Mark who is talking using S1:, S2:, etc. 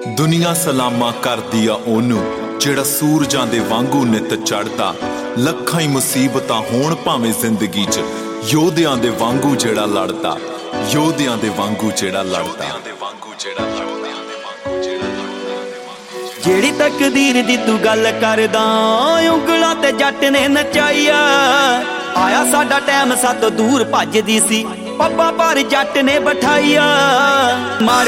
S1: दुनिया सलामा करदी आ ओनू जेड़ा सूरजां दे वांगू नित चढ़दा। लखां ही मुसीबतां होण भावें जिंदगी च, योधियां दे वांगू जेड़ा लड़दा, योधियां दे वांगू जेड़ा लड़दा।
S2: जेड़ी तकदीर दी तू गल करदा, उंगलां ते जट ने नचाईया। आया साडा टैम सातों दूर भजदी सी, पप्पा पर जट ने बिठाईया। मारे